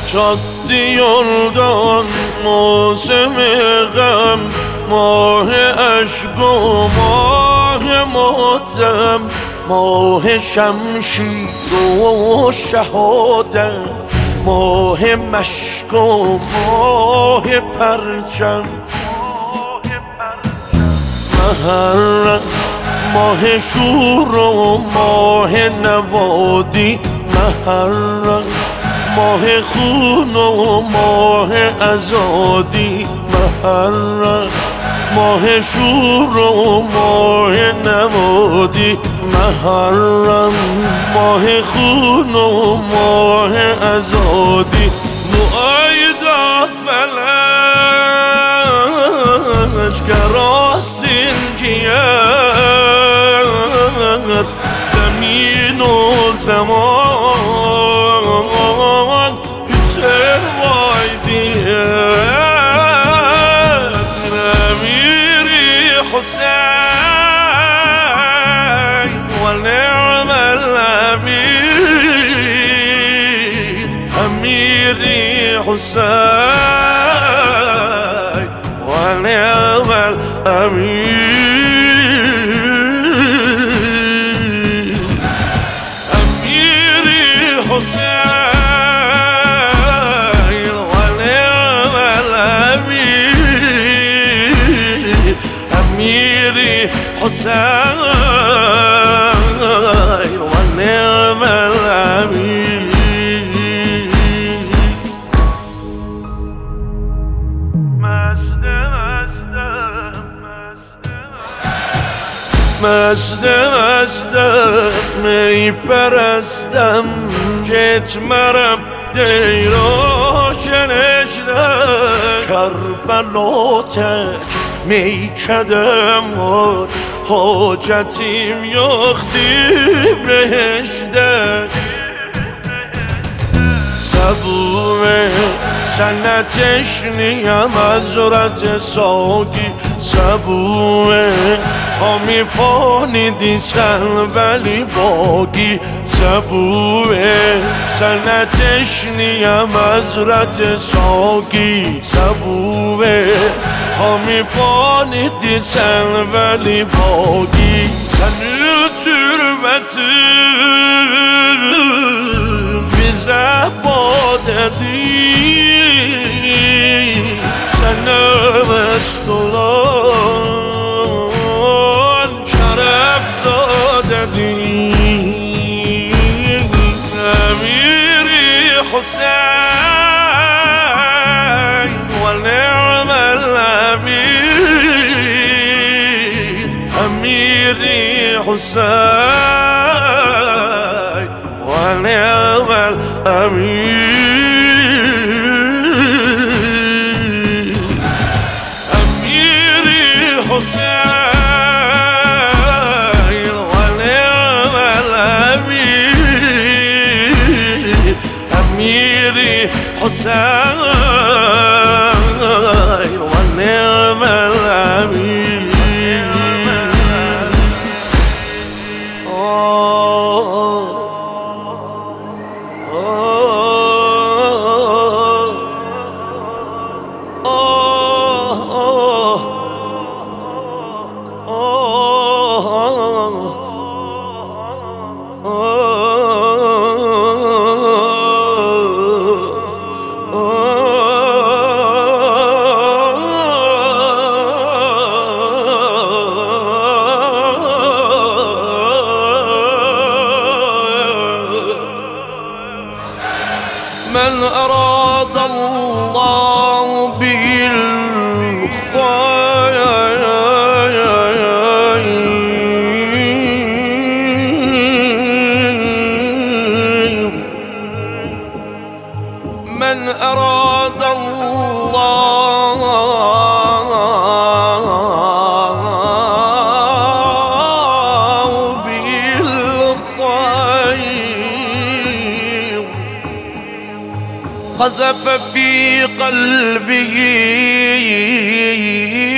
جاده یلدان موسم غم، ماه عشق و ماه ماتم، ماه شمشیر و شهادت، ماه مشک و ماه پرچم، محرم ماه شور و ماه نوادی، محرم ماه خون و ماه ازادی، محرم ماه شور و ماه نوادی، محرم ماه خون و ماه ازادی. معایدا فلج گراسین گیر، زمین و زمان حسین وای دیر، امیری حسین و نعم الامیر، امیری حسین و نعم الامیر، امیری حسین و نعم الامیر، امیری حسین و نعم الامیر. مستم می پرستم جتمرم دیراشنشدم، کربلا تک می کدم حاجتیم یختی بهشته، صبوه سنتش نیم از رت ساگی، صبوه همی فانیدی سن ولی باگی، صبوه سنتش نیم از رت ساگی، صبوه همی فانیدی سن ولی باگی، سنül türbetim bize badedi، sana mest olan şeref zadedi، emiri Hüseyin ve ni'mel emir، emiri Hüseyin ve ni'mel emir، emiri Hüseyin ve ni'mel emir، emiri Hüseyin ve ni'mel emir. من أراد الله بالخير، من أراد الله بالخير، قذف في قلبه